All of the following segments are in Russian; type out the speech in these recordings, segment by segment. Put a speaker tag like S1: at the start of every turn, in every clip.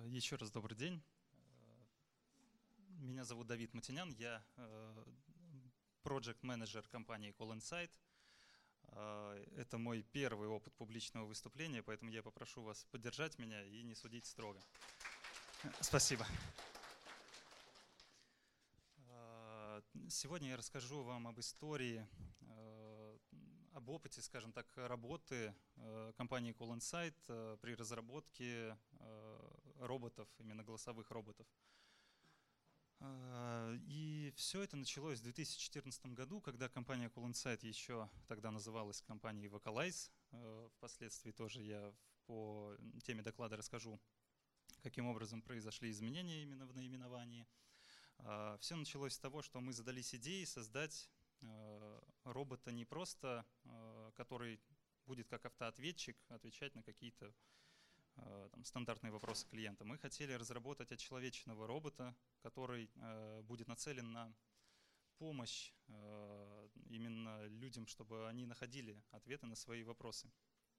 S1: Еще раз добрый день. Меня зовут Давид Матинян, я проект-менеджер компании Call Insight. Это мой первый опыт публичного выступления, поэтому я попрошу вас поддержать меня и не судить строго. Спасибо. Сегодня я расскажу вам об истории, об опыте, скажем так, работы компании Call Insight при разработке роботов, именно голосовых роботов. И все это началось в 2014 году, когда компания Call Insight еще тогда называлась компанией Vocalize. Впоследствии тоже я по теме доклада расскажу, каким образом произошли изменения именно в наименовании. Все началось с того, что мы задались идеей создать робота не просто, который будет как автоответчик отвечать на какие-то стандартные вопросы клиента. Мы хотели разработать отчеловеченного робота, который будет нацелен на помощь именно людям, чтобы они находили ответы на свои вопросы.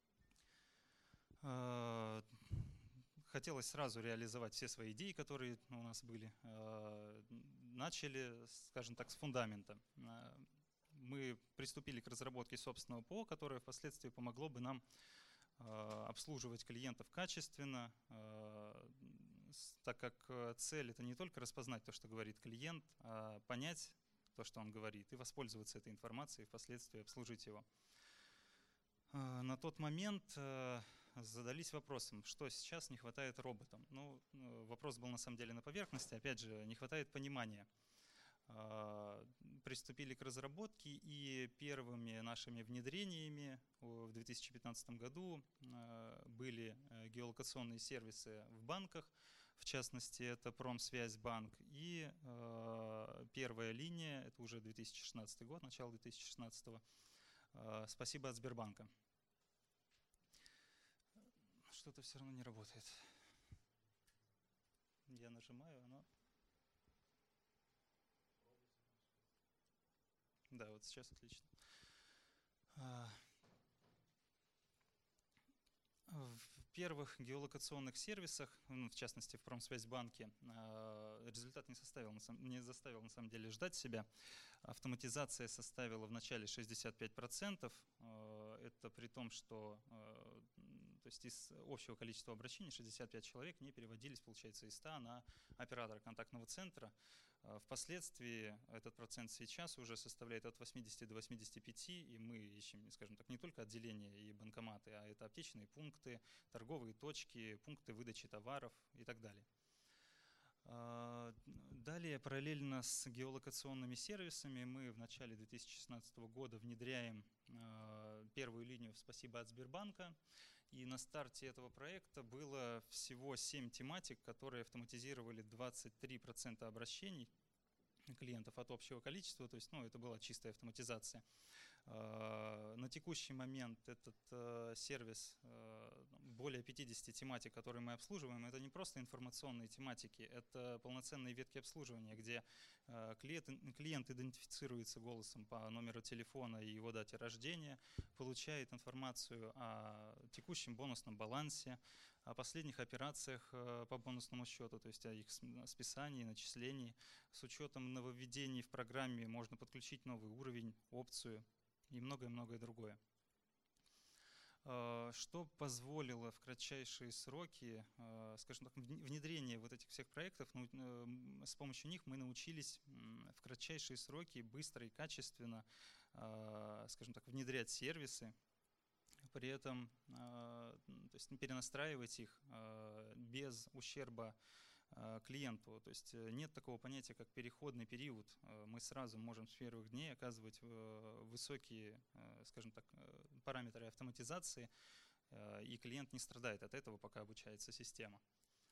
S1: Хотелось сразу реализовать все свои идеи, которые у нас были. Начали, скажем так, с фундамента. Мы приступили к разработке собственного ПО, которое впоследствии помогло бы нам обслуживать клиентов качественно, так как цель — это не только распознать то, что говорит клиент, а понять то, что он говорит, и воспользоваться этой информацией, и впоследствии обслужить его. На тот момент задались вопросом, что сейчас не хватает роботам. Ну, вопрос был на самом деле на поверхности, опять же, не хватает понимания. Приступили к разработке, и первыми нашими внедрениями в 2015 году были геолокационные сервисы в банках, в частности, это Промсвязьбанк, и первая линия, это уже 2016 год, начало 2016, спасибо от Сбербанка. Что-то все равно не работает. Я нажимаю, оно... Да, вот сейчас отлично. В первых геолокационных сервисах, в частности в Промсвязьбанке, результат не заставил на самом деле ждать себя. Автоматизация составила в начале 65%. Это при том, что то есть из общего количества обращений 65 человек не переводились, получается, из 100 на оператора контактного центра. Впоследствии этот процент сейчас уже составляет от 80 до 85, и мы ищем, скажем так, не только отделения и банкоматы, а это аптечные пункты, торговые точки, пункты выдачи товаров и так далее. Далее, параллельно с геолокационными сервисами, мы в начале 2016 года внедряем первую линию «Спасибо от Сбербанка». И на старте этого проекта было всего 7 тематик, которые автоматизировали 23% обращений клиентов от общего количества, то есть это была чистая автоматизация. На текущий момент этот сервис, более 50 тематик, которые мы обслуживаем, это не просто информационные тематики, это полноценные ветки обслуживания, где клиент идентифицируется голосом по номеру телефона и его дате рождения, получает информацию о текущем бонусном балансе, о последних операциях по бонусному счету, то есть о их списании, начислении. С учетом нововведений в программе можно подключить новый уровень, опцию и многое-многое другое. Что позволило в кратчайшие сроки, скажем так, внедрение вот этих всех проектов, с помощью них мы научились в кратчайшие сроки быстро и качественно, скажем так, внедрять сервисы, при этом то есть перенастраивать их без ущерба клиенту. То есть нет такого понятия, как переходный период. Мы сразу можем с первых дней оказывать высокие, скажем так, параметры автоматизации, и клиент не страдает от этого, пока обучается система.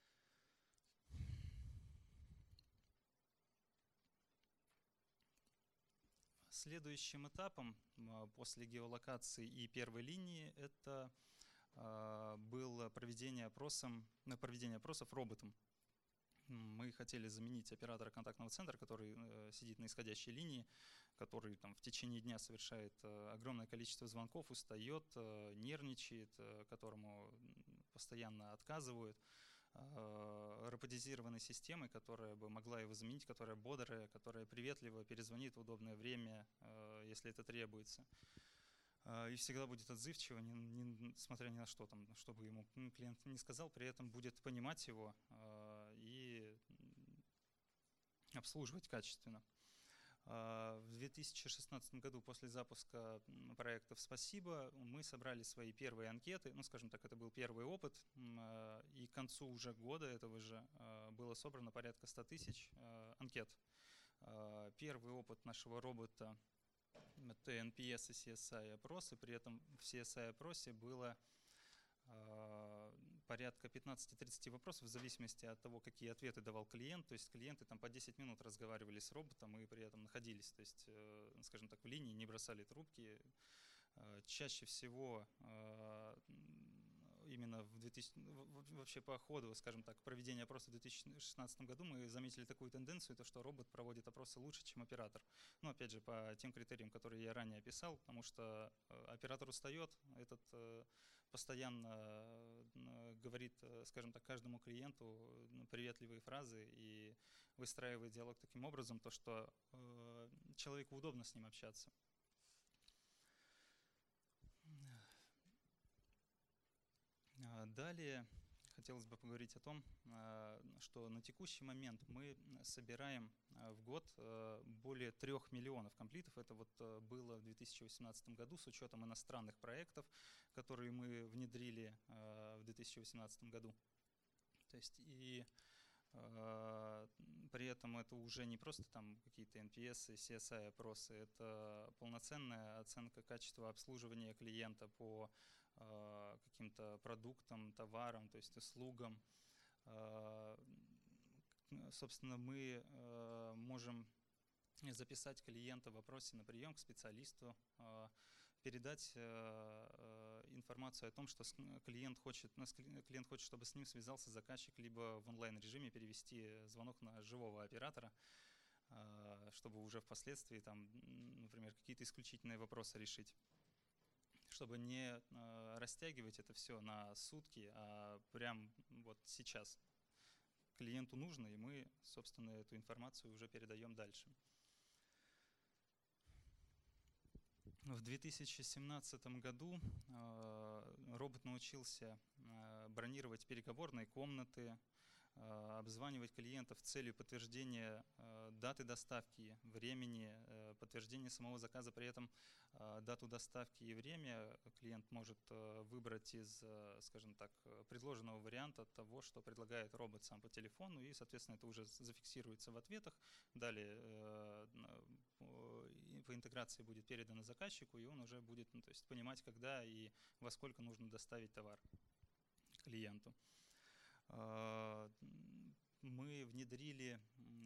S1: Следующим этапом после геолокации и первой линии это было проведение опросов роботом. Мы хотели заменить оператора контактного центра, который сидит на исходящей линии, который в течение дня совершает огромное количество звонков, устает, нервничает, которому постоянно отказывают. роботизированной системой, которая бы могла его заменить, которая бодрая, которая приветливо перезвонит в удобное время, если это требуется. И всегда будет отзывчиво, несмотря ни на что, там, чтобы ему клиент не сказал, при этом будет понимать его и обслуживать качественно. В 2016 году после запуска проектов «Спасибо» мы собрали свои первые анкеты, ну, скажем так, это был первый опыт, и к концу уже года этого же было собрано порядка 100 тысяч анкет. Первый опыт нашего робота — это NPS и CSI-опросы, при этом в CSI-опросе было порядка 15-30 вопросов в зависимости от того, какие ответы давал клиент. То есть клиенты там по 10 минут разговаривали с роботом и при этом находились, то есть, скажем так, в линии, не бросали трубки. Чаще всего именно вообще по ходу, скажем так, проведения опроса в 2016 году мы заметили такую тенденцию, то что робот проводит опросы лучше, чем оператор. Ну, опять же, по тем критериям, которые я ранее описал, потому что оператор устает, этот постоянно говорит, скажем так, каждому клиенту приветливые фразы и выстраивает диалог таким образом, то что человеку удобно с ним общаться. Далее хотелось бы поговорить о том, что на текущий момент мы собираем в год более 3 миллионов комплитов. Это вот было в 2018 году с учетом иностранных проектов, которые мы внедрили в 2018 году. То есть и при этом это уже не просто там какие-то NPS и CSI-опросы, это полноценная оценка качества обслуживания клиента по каким-то продуктам, товарам, то есть услугам. Собственно, мы можем записать клиента в вопросе на прием к специалисту, передать информацию о том, что клиент хочет, чтобы с ним связался заказчик, либо в онлайн-режиме перевести звонок на живого оператора, чтобы уже впоследствии, там, например, какие-то исключительные вопросы решить. Чтобы не растягивать это все на сутки, а прям вот сейчас клиенту нужно, и мы, собственно, эту информацию уже передаем дальше. В 2017 году робот научился бронировать переговорные комнаты, обзванивать клиентов с целью подтверждения даты доставки, времени, подтверждения самого заказа. При этом дату доставки и время клиент может выбрать из, скажем так, предложенного варианта того, что предлагает робот сам по телефону, и, соответственно, это уже зафиксируется в ответах. Далее по интеграции будет передано заказчику, и он уже будет, то есть, понимать, когда и во сколько нужно доставить товар клиенту. Мы внедрили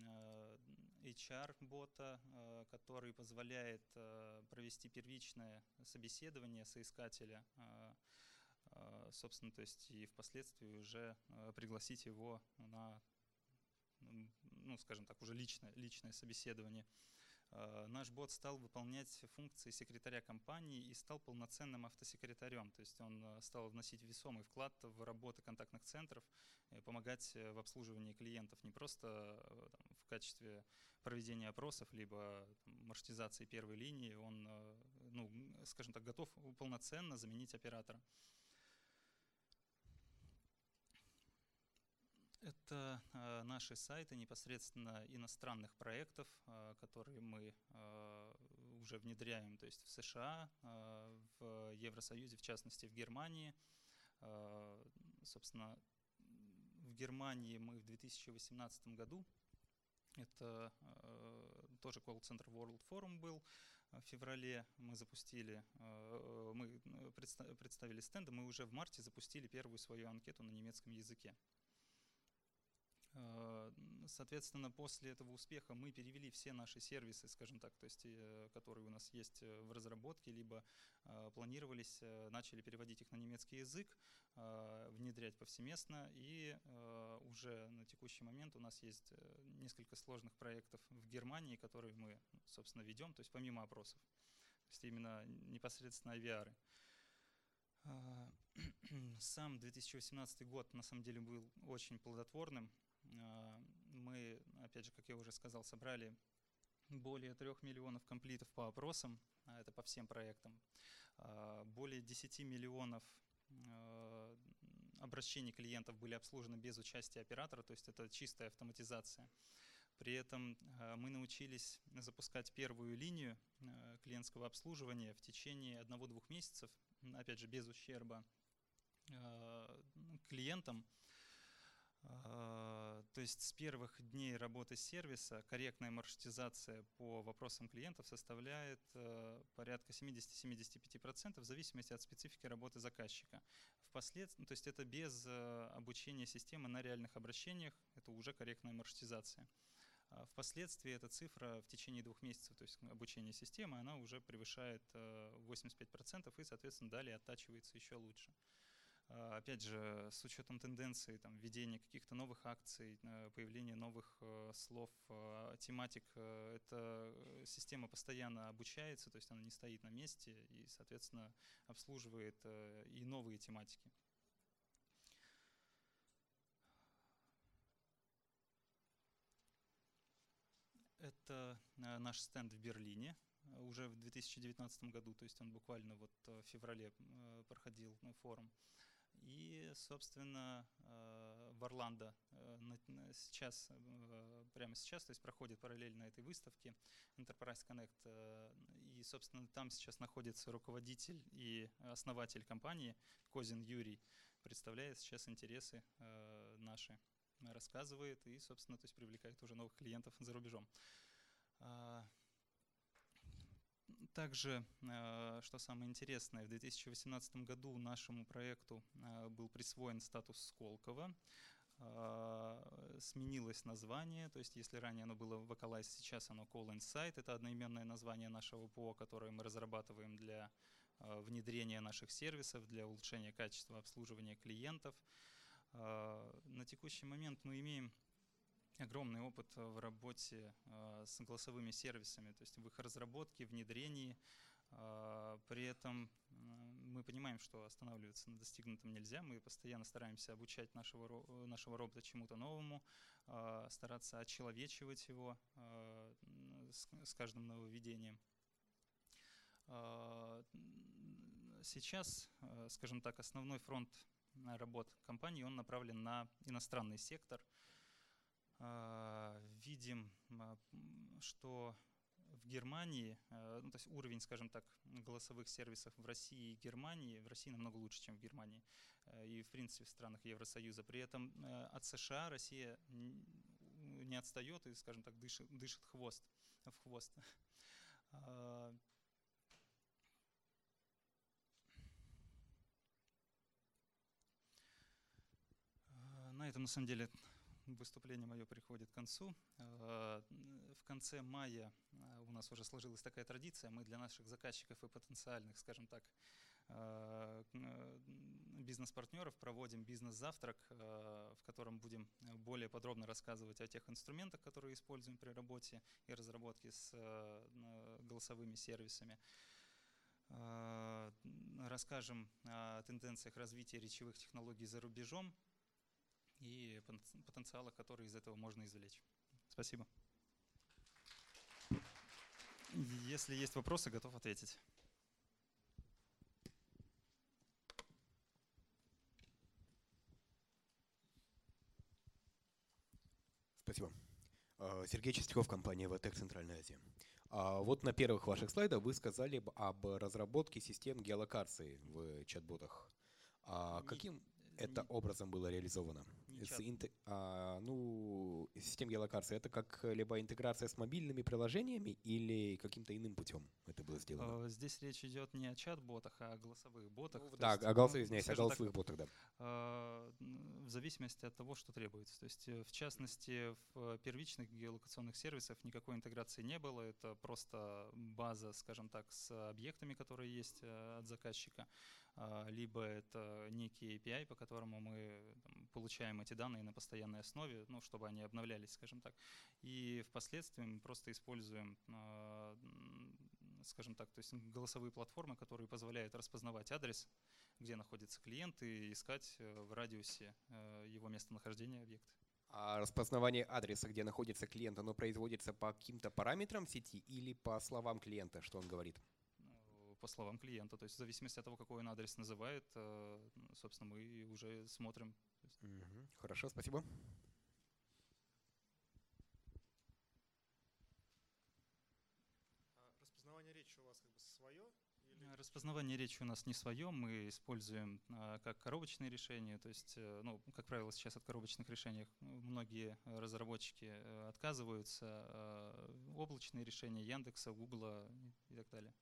S1: HR-бота, который позволяет провести первичное собеседование соискателя, собственно, то есть и впоследствии уже пригласить его на, ну, скажем так, уже личное собеседование. Наш бот стал выполнять функции секретаря компании и стал полноценным автосекретарем. То есть он стал вносить весомый вклад в работу контактных центров, помогать в обслуживании клиентов не просто там, в качестве проведения опросов, либо там, маршрутизации первой линии. Он, ну, скажем так, готов полноценно заменить оператора. Это наши сайты непосредственно иностранных проектов, которые мы уже внедряем, то есть в США, в Евросоюзе, в частности в Германии. Собственно, в Германии мы в 2018 году, это тоже колл-центр World Forum был, в феврале мы запустили, мы представили стенды, мы уже в марте запустили первую свою анкету на немецком языке. Соответственно, после этого успеха мы перевели все наши сервисы, скажем так, то есть, которые у нас есть в разработке, либо планировались, начали переводить их на немецкий язык, внедрять повсеместно, и уже на текущий момент у нас есть несколько сложных проектов в Германии, которые мы, собственно, ведем, то есть помимо опросов, то есть именно непосредственно IVR. Сам 2018 год на самом деле был очень плодотворным. Мы, опять же, как я уже сказал, собрали более 3 миллионов комплитов по опросам, это по всем проектам, более 10 миллионов обращений клиентов были обслужены без участия оператора, то есть это чистая автоматизация. При этом мы научились запускать первую линию клиентского обслуживания в течение 1-2 месяцев, опять же, без ущерба клиентам. То есть с первых дней работы сервиса корректная маршрутизация по вопросам клиентов составляет порядка 70-75% в зависимости от специфики работы заказчика. Впоследствии, то есть это без обучения системы на реальных обращениях, это уже корректная маршрутизация. Впоследствии эта цифра в течение 2 месяцев, то есть обучение системы, она уже превышает 85% и, соответственно, далее оттачивается еще лучше. Опять же, с учетом тенденций, введения каких-то новых акций, появления новых слов, тематик, эта система постоянно обучается, то есть она не стоит на месте и, соответственно, обслуживает и новые тематики. Это наш стенд в Берлине уже в 2019 году, то есть он буквально вот в феврале проходил форум. И, собственно, в Орландо сейчас, прямо сейчас, то есть проходит параллельно этой выставке Enterprise Connect. И, собственно, там сейчас находится руководитель и основатель компании Козин Юрий, представляет сейчас интересы наши, рассказывает и, собственно, то есть привлекает уже новых клиентов за рубежом. Также, что самое интересное, в 2018 году нашему проекту был присвоен статус Сколково, сменилось название, то есть если ранее оно было Vocalize, сейчас оно Call Insight, это одноименное название нашего ПО, которое мы разрабатываем для внедрения наших сервисов, для улучшения качества обслуживания клиентов. На текущий момент мы имеем огромный опыт в работе с голосовыми сервисами, то есть в их разработке, внедрении. При этом мы понимаем, что останавливаться на достигнутом нельзя. Мы постоянно стараемся обучать нашего робота чему-то новому, стараться очеловечивать его с каждым нововведением. Сейчас, скажем так, основной фронт работ компании, он направлен на иностранный сектор. Видим, что в Германии, ну, то есть уровень, скажем так, голосовых сервисов в России и Германии, в России намного лучше, чем в Германии, и в принципе в странах Евросоюза. При этом от США Россия не отстает и, скажем так, дышит в хвост. На этом, на самом деле, выступление мое приходит к концу. В конце мая у нас уже сложилась такая традиция. Мы для наших заказчиков и потенциальных, скажем так, бизнес-партнеров проводим бизнес-завтрак, в котором будем более подробно рассказывать о тех инструментах, которые используем при работе и разработке с голосовыми сервисами. Расскажем о тенденциях развития речевых технологий за рубежом и потенциала, который из этого можно извлечь. Спасибо. Если есть вопросы, готов ответить.
S2: Спасибо. Сергей Чистяков, компания ВТЭК Центральная Азия. Вот на первых ваших слайдах вы сказали об разработке систем геолокации в чат-ботах. Каким это образом было реализовано? Система геолокации — это как-либо интеграция с мобильными приложениями или каким-то иным путем это было сделано?
S1: Здесь речь идет не о чат-ботах, а о голосовых ботах.
S2: Да, о голосовых ботах, да.
S1: В зависимости от того, что требуется. То есть, в частности, в первичных геолокационных сервисах никакой интеграции не было. Это просто база, скажем так, с объектами, которые есть от заказчика. Либо это некий API, по которому мы получаем эти данные на постоянной основе, ну, чтобы они обновлялись, скажем так. И впоследствии мы просто используем скажем так, то есть голосовые платформы, которые позволяют распознавать адрес, где находится клиент, и искать в радиусе его местонахождения объект.
S2: А распознавание адреса, где находится клиент, оно производится по каким-то параметрам сети или по словам клиента, что он говорит?
S1: По словам клиента, то есть в зависимости от того, какой он адрес называет, собственно, мы уже смотрим.
S2: Хорошо, спасибо.
S3: Распознавание речи у вас как бы свое?
S1: Распознавание речи у нас не свое, мы используем как коробочные решения, то есть, ну, как правило, сейчас от коробочных решений многие разработчики отказываются, облачные решения Яндекса, Гугла и так далее.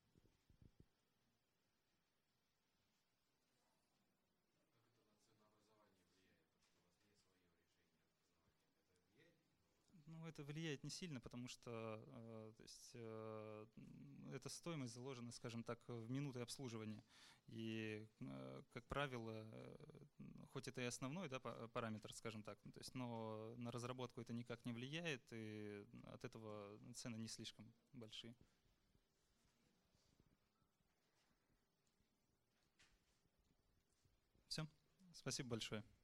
S1: Ну, это влияет не сильно, потому что то есть, эта стоимость заложена, скажем так, в минуты обслуживания. И, как правило, хоть это и основной, да, параметр, скажем так, то есть, но на разработку это никак не влияет, и от этого цены не слишком большие. Все. Спасибо большое.